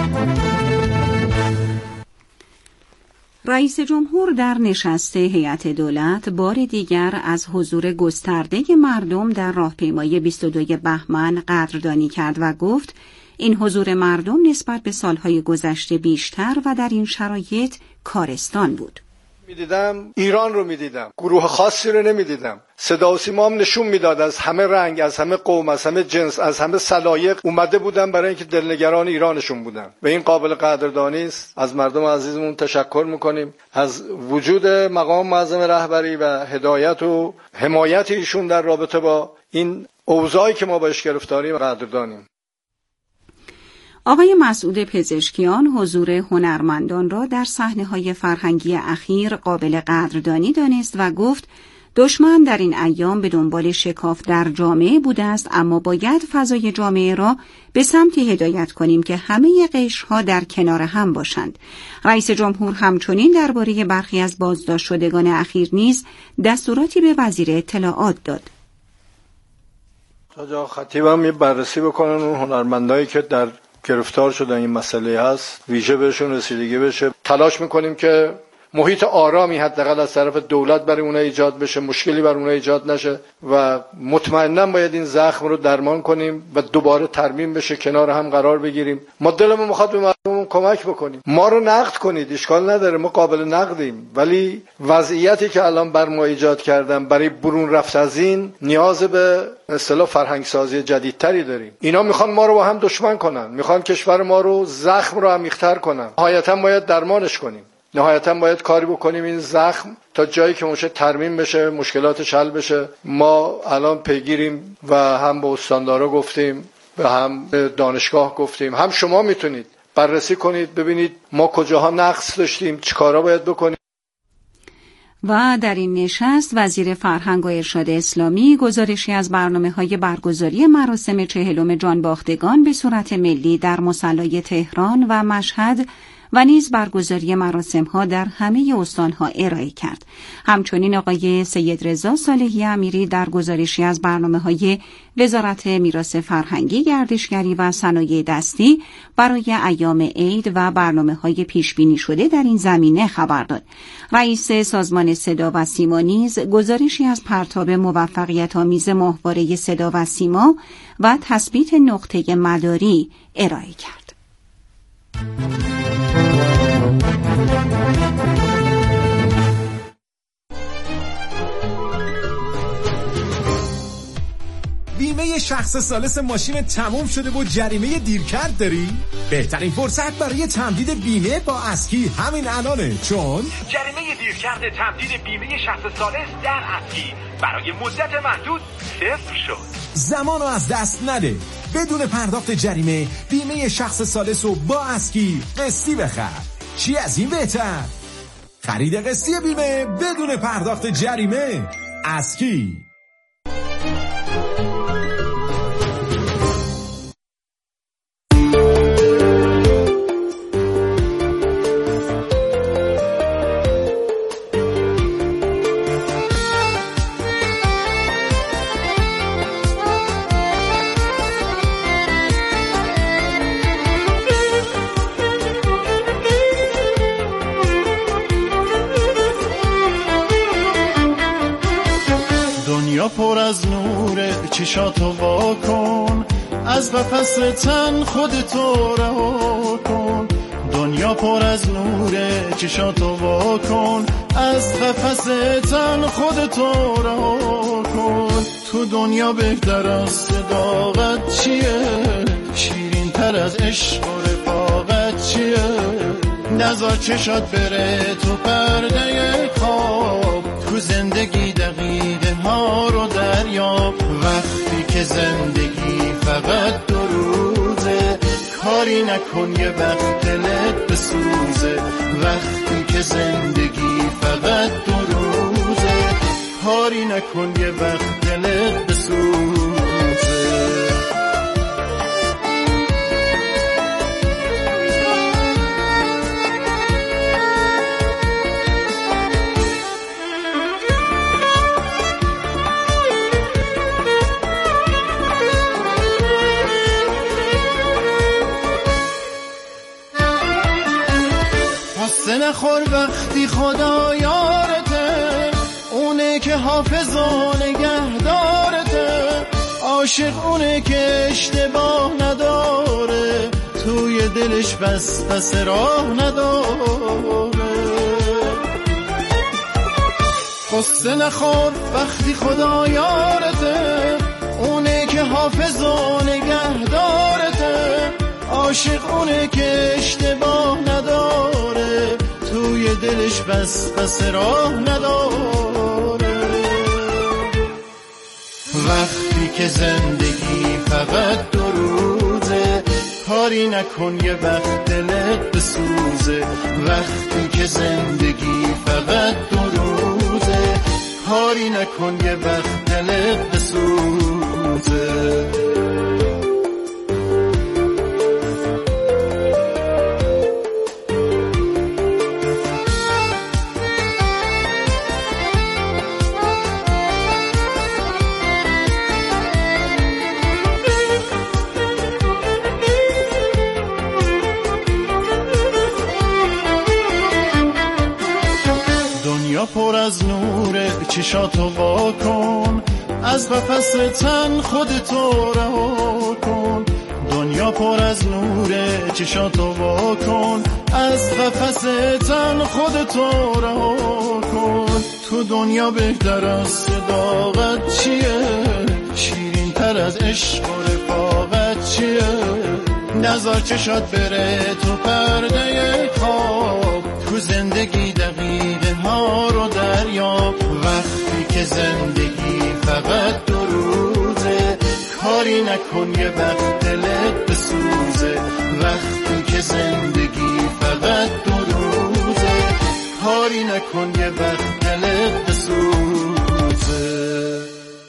رئیس جمهور در نشست هیئت دولت بار دیگر از حضور گسترده مردم در راهپیمایی 22 بهمن قدردانی کرد و گفت این حضور مردم نسبت به سالهای گذشته بیشتر و در این شرایط کارستان بود. میدیدم ایران رو میدیدم، گروه خاصی رو نمیدیدم. صدا و سیما هم نشون میداد از همه رنگ، از همه قوم، از همه جنس، از همه سلایق اومده بودن برای اینکه دلنگران ایرانشون بودن و این قابل قدردانی است. از مردم عزیزمون تشکر میکنیم، از وجود مقام معظم رهبری و هدایت و حمایت ایشون در رابطه با این اوضاعی که ما باش گرفتاریم قدردانیم. آقای مسعود پزشکیان حضور هنرمندان را در صحنه‌های فرهنگی اخیر قابل قدردانی دانست و گفت دشمن در این ایام به دنبال شکاف در جامعه بوده است، اما باید فضای جامعه را به سمتی هدایت کنیم که همه قشرها در کنار هم باشند. رئیس جمهور همچنین درباره برخی از بازداشت شدگان اخیر نیز دستوراتی به وزیر اطلاعات داد. تا خطیبم یه بررسی بکنن اون هنرمندایی که در گرفتار شدن این مسئله هست، ویژه بهشون رسیدگی بشه. تلاش میکنیم که محیط آرامی حداقل از طرف دولت برای اونها ایجاد بشه، مشکلی برای اونها ایجاد نشه و مطمئنا باید این زخم رو درمان کنیم و دوباره ترمیم بشه، کنار هم قرار بگیریم. ما دلمون میخواد به مردم کمک بکنیم. ما رو نقد کنید، اشکال نداره، ما قابل نقدیم، ولی وضعیتی که الان بر ما ایجاد کردن برای برون رفت از این نیاز به اصطلاح فرهنگ سازی جدیدتری داریم. اینا میخوان ما رو با هم دشمن کنن، میخوان کشور ما رو زخم رو عمیق‌تر کنن. نهایتا باید درمانش کنیم. نهایتا باید کاری بکنیم این زخم تا جایی که میشه ترمیم بشه، مشکلاتش حل بشه. ما الان پیگیریم و هم به استاندارا گفتیم و هم به دانشگاه گفتیم، هم شما میتونید بررسی کنید ببینید ما کجاها نقص داشتیم، چیکارا باید بکنیم. و در این نشست وزیر فرهنگ و ارشاد اسلامی گزارشی از برنامه‌های برگزاری مراسم 40 جانباختگان به صورت ملی در مصلی تهران و مشهد و نیز برگزاری مراسم‌ها در همه استان‌ها ارائه کرد. همچنین آقای سید رضا صالحی امیری در گزارشی از برنامه‌های وزارت میراث فرهنگی، گردشگری و صنایع دستی برای ایام عید و برنامه‌های پیش‌بینی شده در این زمینه خبر داد. رئیس سازمان صدا و سیما نیز گزارشی از پرتاب موفقیت‌آمیز ماهواره صدا و سیما و تثبیت نقطه مداری ارائه کرد. بیمه شخص ثالث ماشین تموم شده و جریمه دیرکرد داری؟ بهترین فرصت برای تمدید بیمه با اسکی همین الانه، چون جریمه دیرکرد تمدید بیمه شخص ثالث در اسکی برای مدت محدود صفر شد. زمانو از دست نده. بدون پرداخت جریمه بیمه شخص ثالث رو با اسکی قسطی بخر. چی از این بهتر؟ خرید قسطی بیمه بدون پرداخت جریمه. اسکی. پر از نور چشاتو وا کن، از قفس تن خودتو رها کن. دنیا پر از نور چشاتو وا کن، از قفس تن خودتو رها کن. تو دنیا بهتر از صداقت چیه؟ شیرین تر از عشق و رفاقت چیه؟ نذار چشات بره تو پرده خواب، تو زندگی دقیقه ها رو دریاب. وقتی که زندگی فقط 2 روزه، کاری نکن یه وقت دلت بسوزه. وقتی که زندگی فقط 2 روزه، کاری نکن یه وقت دلت بسوزه. یار وقتی خدا یارته، اونه که حافظ و نگهدارته. عاشق اونه که اشتباه نداره، توی دلش بس راه نداره. قصه نخور وقتی خدا یارته، اونه که حافظ و نگهدارته. عاشق اونه که اشتباه نداره، توی دلش بس راه نداره. وقتی که زندگی فقط دو روزه، کاری نکن یه وقت دلت بسوزه. وقتی که زندگی فقط دو روزه، کاری نکن یه وقت دلت بسوزه. پر از نوره چشاتو وا کن، از قفس تن خودتو رها کن. دنیا پر از نوره چشاتو وا کن، از قفس تن خودتو رها کن. تو دنیا بهتر از صداقت چیه؟ شیرین تر از عشق و رفاقت چیه؟ نذار چشات بره تو پرده خواب، تو زندگی دقیقه ها رو دریاب. وقتی که زندگی فقط دو روزه، کاری نکن یه وقت دلت بسوزه. وقتی که زندگی فقط دو روزه، کاری نکن یه وقت دلت بسوزه.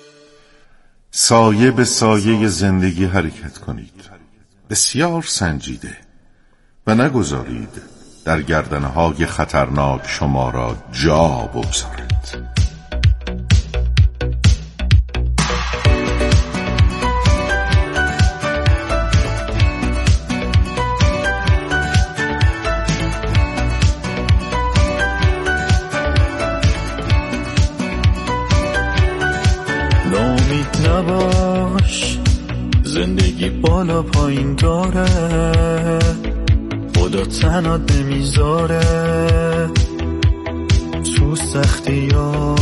سایه به سایه زندگی حرکت کنید، بسیار سنجیده، و نگذارید در گردنهای خطرناک شما را جا بگذارد. ناامید نباش، زندگی بالا پایین داره، خدا تنات نمیذاره. تو سختی ها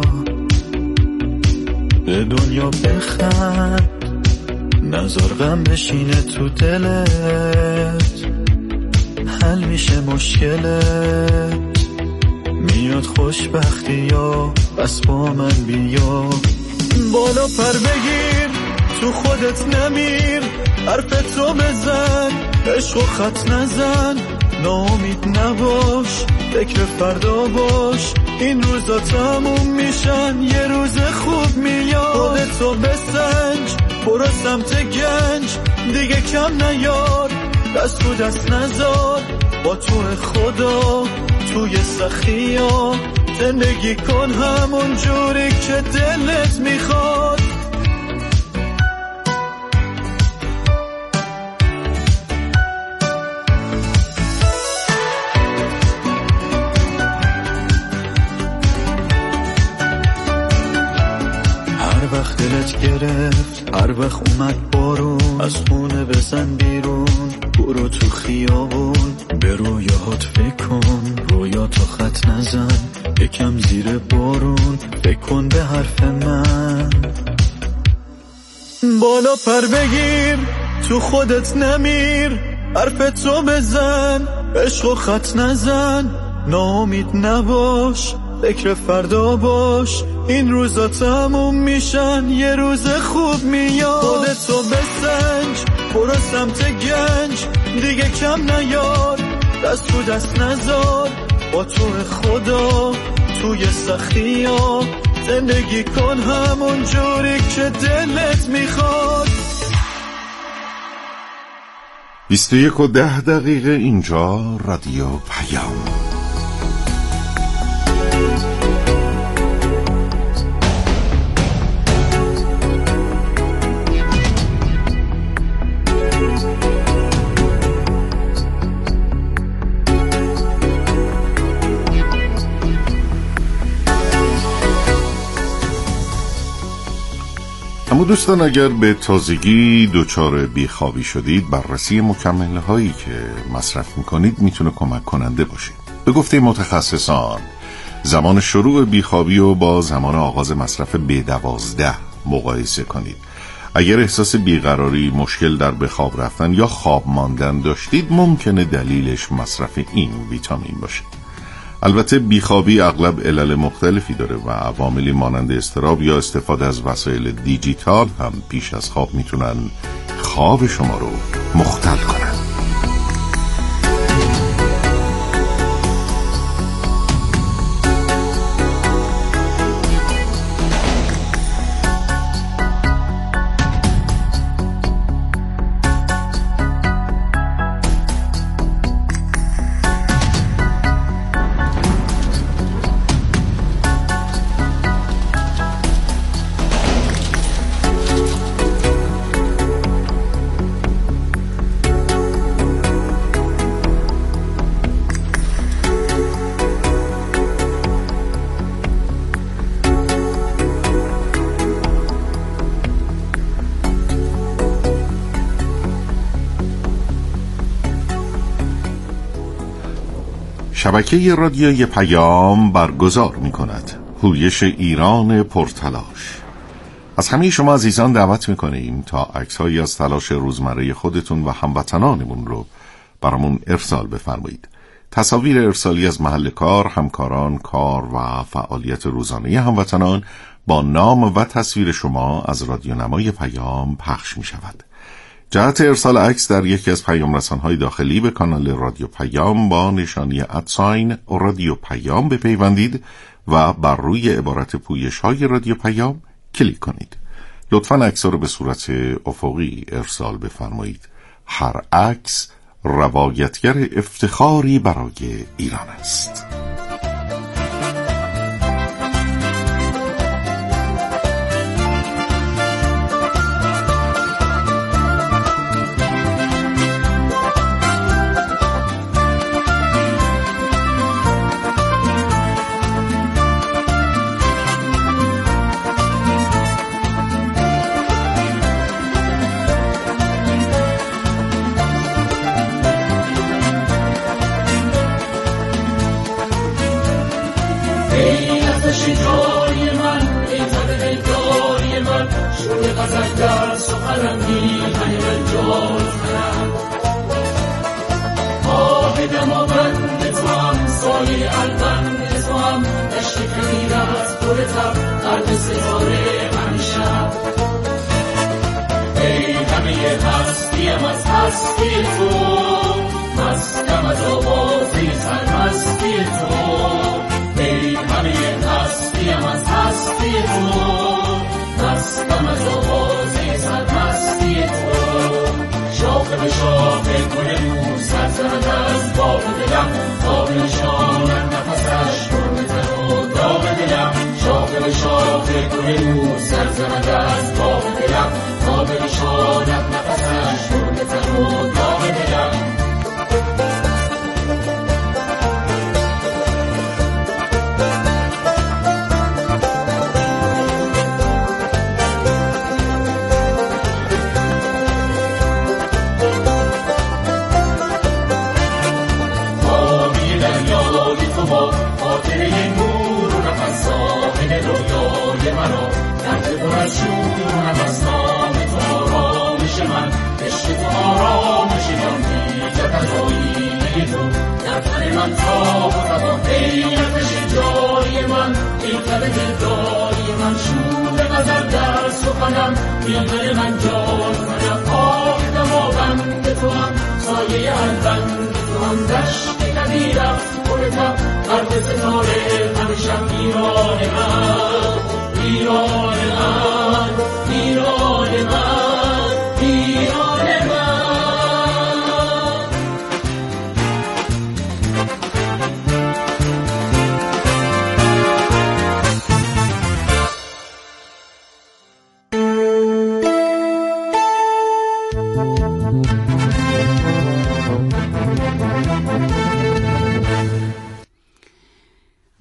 به دنیا بخند، نذار غم بشینه تو دلت. حل میشه مشکلت، میاد خوشبختی ها، بس با من بیا. بالا پر بگیر، تو خودت نمیر، حرفتو بزن، عشق و خط نزن. ناامید نباش، فکر فردا باش، این روزا تموم میشن، یه روز خوب میاد. خودتو بسنج، برو سمت گنج، دیگه کم نیار، دست تو دست نزار. با تو خدا توی سختی ها، زندگی کن همون جوری که دلت میخواد. دلت گرفت، هر وقت اومد بارون، از خونه بزن بیرون، برو تو خیابون، به رویاهات فکر کن، رویاتو خط نزن، یکم زیر بارون، فکر کن به حرف من. بالا پر بگیر، تو خودت نمیر، حرفتو بزن، عشق و خط نزن. ناامید نباش، فکر فردا باش، این روزا تموم میشن، یه روز خوب میاد. خودتو بسنج، برو سمت گنج، دیگه کم نیار، دست تو دست نزار. با تو خدا توی سختی ها، زندگی کن همون جوری که دلت میخواد. 21:10 اینجا رادیو پیام. اما دوستان اگر به تازگی دچار بیخوابی شدید، بررسی مکمله هایی که مصرف میکنید میتونه کمک کننده باشه. به گفته متخصصان زمان شروع بیخوابی رو با زمان آغاز مصرف B12 مقایسه کنید. اگر احساس بیقراری، مشکل در به خواب رفتن یا خواب ماندن داشتید، ممکنه دلیلش مصرف این ویتامین باشه. البته بیخوابی اغلب علل مختلفی داره و عواملی مانند اضطراب یا استفاده از وسایل دیجیتال هم پیش از خواب میتونن خواب شما رو مختل کنن. شبکه رادیوی پیام برگزار می کند هویش ایران پرتلاش. از همه شما عزیزان دعوت می کنیم تا عکس‌هایی از تلاش روزمره خودتون و هموطنانمون رو برامون ارسال بفرمایید. تصاویر ارسالی از محل کار، همکاران، کار و فعالیت روزانه هموطنان با نام و تصویر شما از رادیونمای پیام پخش می شود. جهت ارسال عکس در یکی از پیام رسان‌های داخلی به کانال رادیو پیام با نشانی ادساین رادیو پیام بپیوندید و بر روی عبارت پویش‌های رادیو پیام کلیک کنید. لطفاً عکس‌ها رو به صورت افقی ارسال بفرمایید. هر عکس روایتگر افتخاری برای ایران است.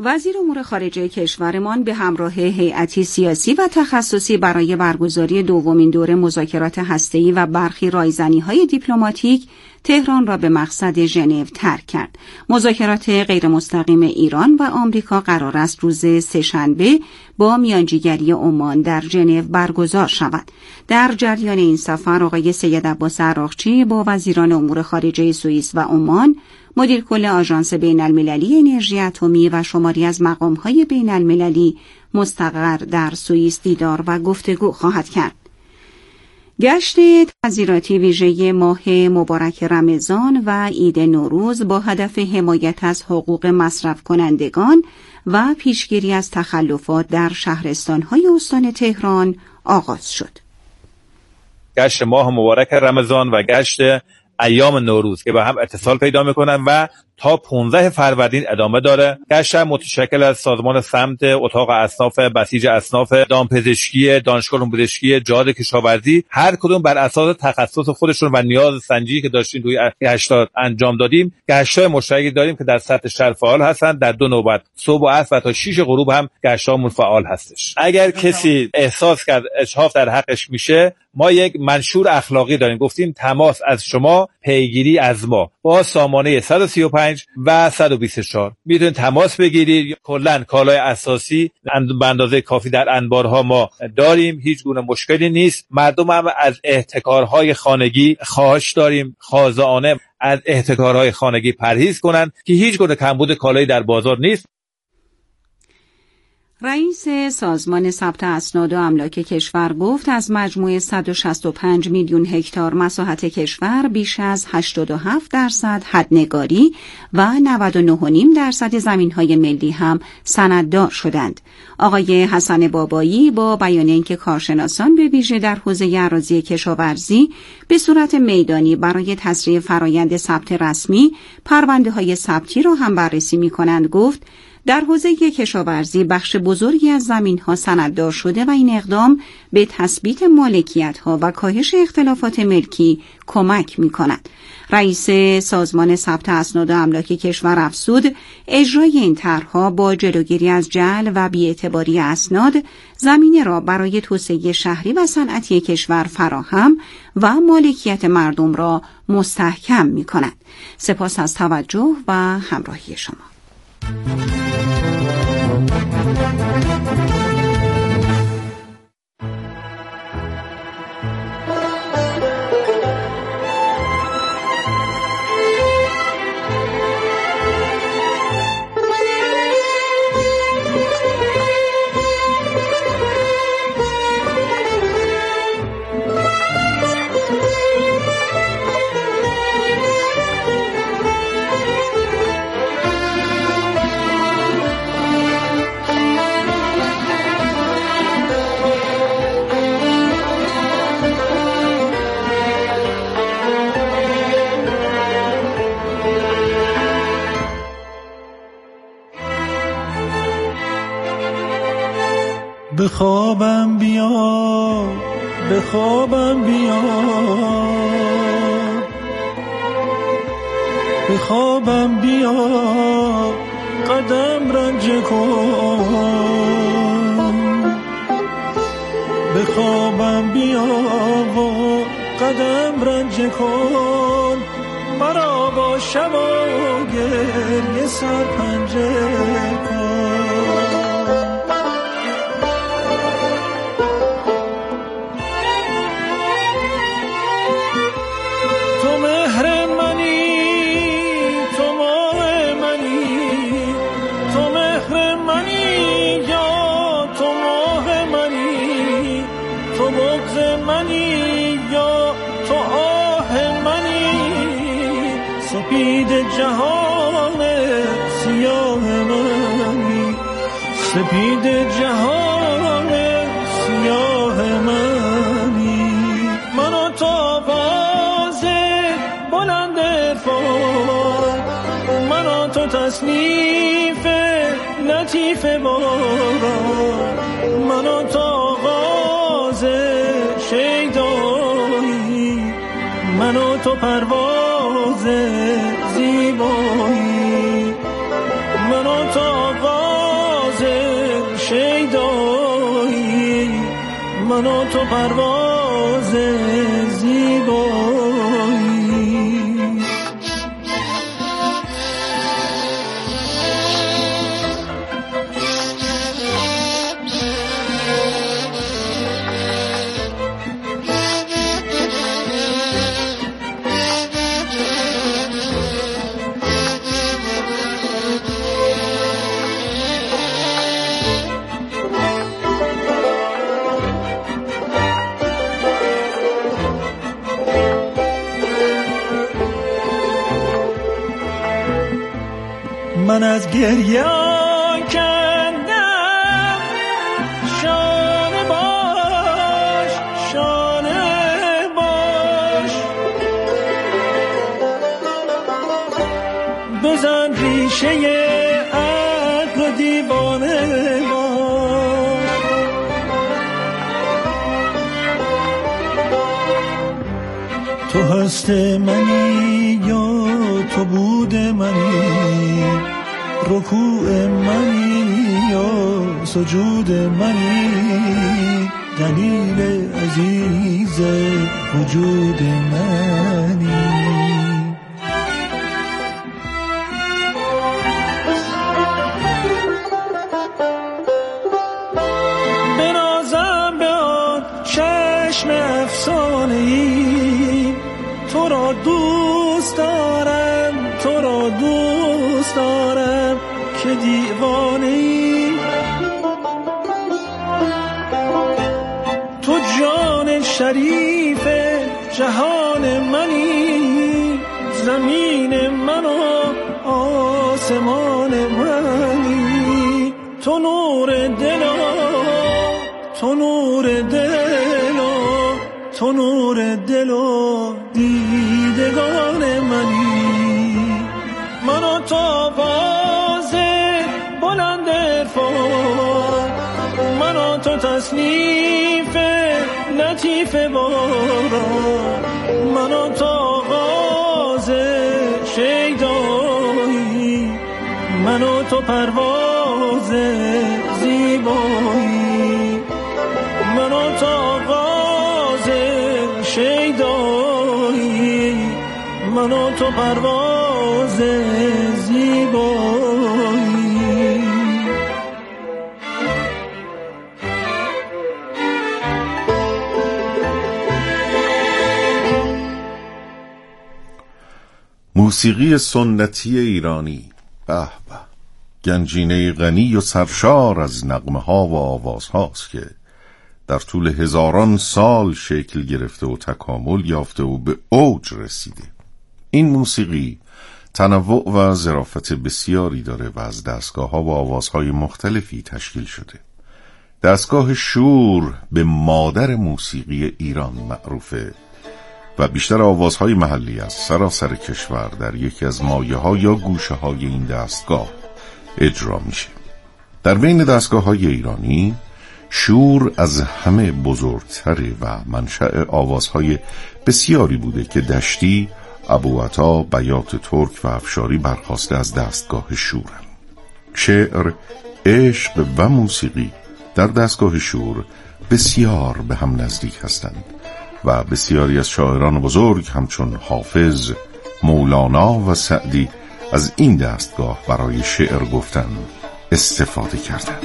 وزیر امور خارجه کشورمان به همراه هیئتی سیاسی و تخصصی برای برگزاری دومین دوره مذاکرات هسته‌ای و برخی رایزنی‌های دیپلماتیک تهران را به مقصد ژنو ترک کرد. مذاکرات غیرمستقیم ایران و آمریکا قرار است روز سه‌شنبه با میانجیگری عمان در ژنو برگزار شود. در جریان این سفر آقای سید عباس عراقچی با وزیران امور خارجه سوئیس و عمان، مدیر کل آژانس بین‌المللی انرژی اتمی و شماری از مقام‌های بین‌المللی مستقر در سوئیس دیدار و گفتگو خواهد کرد. گشت تعزیراتی ویژه ماه مبارک رمضان و عید نوروز با هدف حمایت از حقوق مصرف کنندگان و پیشگیری از تخلفات در شهرستان‌های استان تهران آغاز شد. گشت ماه مبارک رمضان و گشت ایام نوروز که به هم اتصال پیدا میکنن و تا 15 فروردین ادامه داره. گشت متشکل از سازمان سمت، اتاق اصناف، بسیج اصناف، دامپزشکی، دانشگاه علوم پزشکی، جهاد کشاورزی، هر کدوم بر اساس تخصص خودشون و نیاز سنجی که داشتیم توی گشت‌ها انجام دادیم. گشت‌های مشترکی داریم که در سطح شهر فعال هستن، در 2 نوبت صبح و عصر و تا 6 غروب هم گشت‌هامون فعال هستش. اگر کسی احساس کرد اجحاف در حقش میشه، ما یک منشور اخلاقی داریم، گفتیم تماس از شما، پیگیری از ما، با سامانه 135 و 124 میتونید تماس بگیرید. کلا کالای اساسی به اندازه کافی در انبارها ما داریم، هیچ گونه مشکلی نیست. مردم هم از احتکارهای خانگی خواهش داریم خاضعانه از احتکارهای خانگی پرهیز کنن که هیچ گونه کمبود کالایی در بازار نیست. رئیس سازمان ثبت اسناد و املاک کشور گفت از مجموع 165 میلیون هکتار مساحت کشور بیش از 87% حدنگاری و 99.5% زمین‌های ملی هم سنددار شدند. آقای حسن بابایی با بیان اینکه کارشناسان به ویژه در حوزه اراضی کشاورزی به صورت میدانی برای تسریع فرایند ثبت رسمی پرونده‌های ثبتی را هم بررسی می‌کنند، گفت در حوزه کشاورزی بخش بزرگی از زمین‌ها سنددار شده و این اقدام به تثبیت مالکیت‌ها و کاهش اختلافات ملکی کمک می‌کند. رئیس سازمان ثبت اسناد و املاک کشور افزود اجرای این طرح‌ها با جلوگیری از جعل و بی‌اعتباری اسناد زمینه را برای توسعه شهری و صنعتی کشور فراهم و مالکیت مردم را مستحکم می‌کند. سپاس از توجه و همراهی شما. بخوابم بیا، بخوابم بیا، بخوابم بیا، قدم رنج کن، بخوابم بیا و قدم رنج کن، مرا با شب و گریه سرپنجه کن. جهان سیاه منی، سپید جهان سیاه منی، من و تو آواز بلند عرفان، من و تو تصنیف لطیف باران، من و تو آغاز شیدایی، من و تو پرواز زیبایی، من و تو آغاز من و تو پرواز زیبایی. من از گریه کندم شانه باش شانه باش، بزن ریشه عقل و دیوانه باش. تو هست منی یا تو بود منی، رکوع منی یا سجود منی، دلیل عزیز وجود منی. بنازم به آن چشم افسانه‌ای، تو را دوست دارم تو را دوست دارم که دیوانه‌ای. تو جان شریف جهان منی، زمین من و آسمان منی. تو نور دل تو نور دل تو نور دل و دیدگان منی. من و تو آواز بلند عرفان، من و تو تصنیف لطیف باران، من و تو آغاز شیدایی، من و تو پرواز زیبایی، من و تو آغاز شیدایی، من و تو پرواز زیبایی. موسیقی سنتی ایرانی، به به، گنجینه غنی و سرشار از نغمه ها و آواز هاست که در طول هزاران سال شکل گرفته و تکامل یافته و به اوج رسیده. این موسیقی تنوع و ظرافت بسیاری داره و از دستگاه ها و آوازهای مختلفی تشکیل شده. دستگاه شور به مادر موسیقی ایران معروفه و بیشتر آوازهای محلی از سراسر کشور در یکی از مایه‌ها یا گوشه‌های این دستگاه اجرا میشه. در بین دستگاه‌های ایرانی شور از همه بزرگتره و منشأ آوازهای بسیاری بوده که دشتی، ابوعطا، بیات ترک و افشاری برخواسته از دستگاه شورن. شعر، عشق و موسیقی در دستگاه شور بسیار به هم نزدیک هستند و بسیاری از شاعران بزرگ همچون حافظ، مولانا و سعدی از این دستگاه برای شعر گفتن استفاده کردند.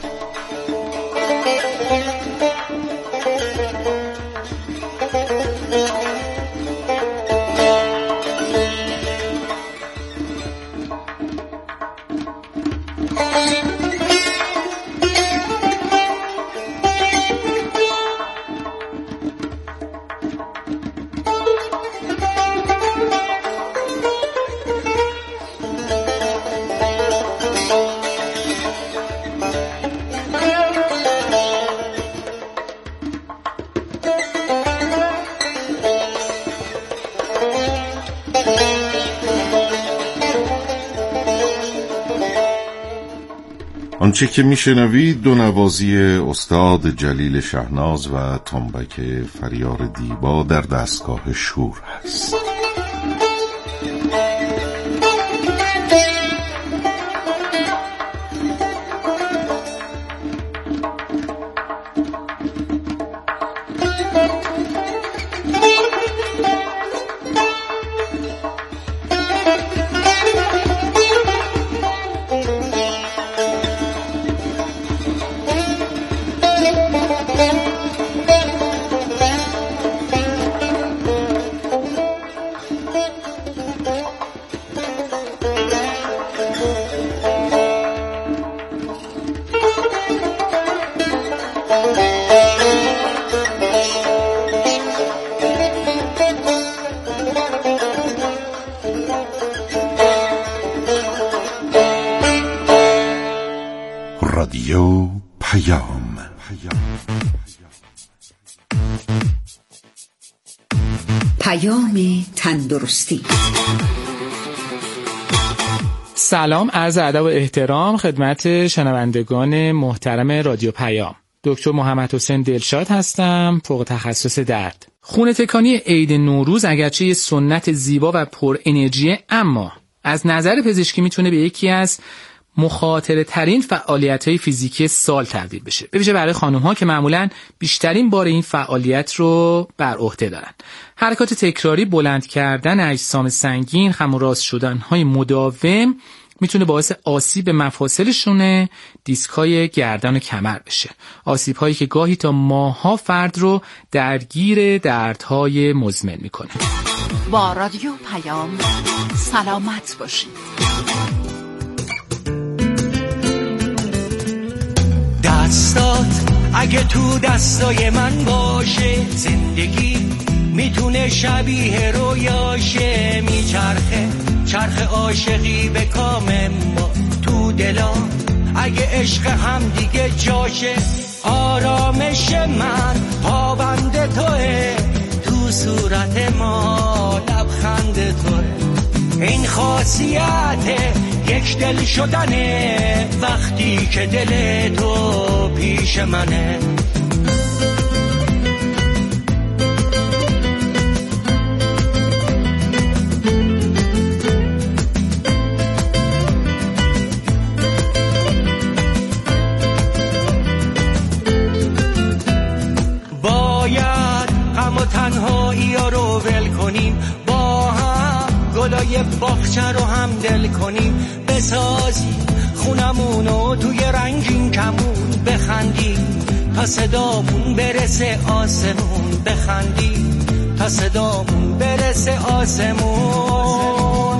آنچه که میشنوید دو نوازی استاد جلیل شهناز و تنبک فریار دیبا در دستگاه شور است. تندرستی. سلام، عرض ادب و احترام خدمت شنوندگان محترم رادیو پیام. دکتر محمد حسین دلشاد هستم، فوق تخصص درد. خون تکانی عید نوروز اگرچه یه سنت زیبا و پر انرژیه، اما از نظر پزشکی میتونه به یکی از مخاطره ترین فعالیت‌های فیزیکی سال تبدیل بشه، به ویژه برای خانم‌ها که معمولاً بیشترین بار این فعالیت رو بر عهده دارن. حرکات تکراری، بلند کردن اجسام سنگین، خم و راست شدن‌های مداوم میتونه باعث آسیب مفاصل شونه، دیسک‌های گردن و کمر بشه. آسیب‌هایی که گاهی تا ماه‌ها فرد رو درگیر دردهای مزمن میکنه. با رادیو پیام سلامت باشید. دستات اگه تو دستای من باشه، زندگی میتونه شبیه رویاشه. میچرخه چرخ عاشقی به کام ما تو دلا، اگه عشق هم دیگه جاشه. آرامش من پابند توه، تو صورت ما لبخند توه. این خاصیت یک دل شدنه، وقتی که دل تو پیش منه. باید غم و تنهایی رو ول کنیم، با هم گلای باغچه رو هم دل کنیم. بسازیم خونمونو توی رنگین کمون، بخندیم تا صدامون برسه آسمون. بخندیم تا صدامون برسه آسمون.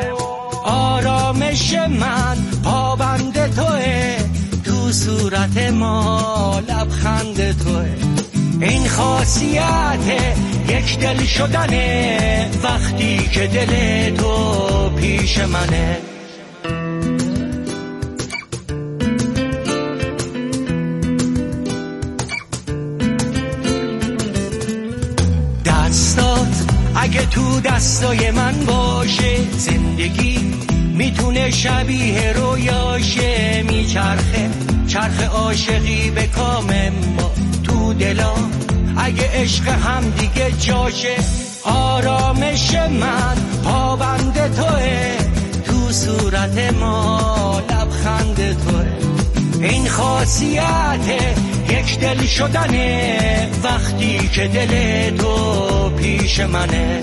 آرامش من پابند توه، تو صورت ما لبخند توه. این خاصیت یک دل شدنه، وقتی که دل تو پیش منه. دستات اگه تو دستای من باشه، زندگی میتونه شبیه رویاشه. میچرخه چرخ عاشقی به کام ما تو دلا، اگه عشق هم دیگه جاشه. آرامش من پابند توه، تو صورت ما لبخند توه. این خاصیت یک دل شدنه، وقتی که دل تو پیش منه.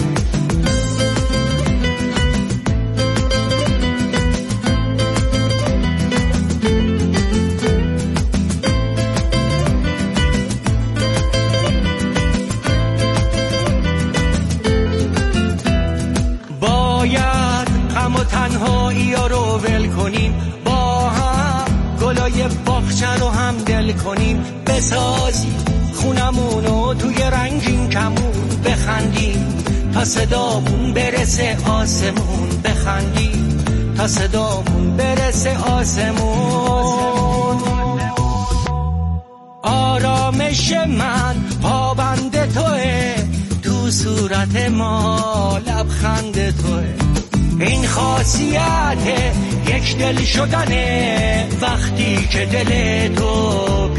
تنهایی ها رو ول کنیم، با هم گلای باغچه رو هم دل کنیم. بسازیم خونمونو توی رنگین کمون، بخندیم تا صدامون برسه آسمون. بخندیم تا صدامون برسه آسمون. آرامش من پابند توه، تو صورت ما لبخند توه. این خاصیت یک دل شدنه، وقتی که دل تو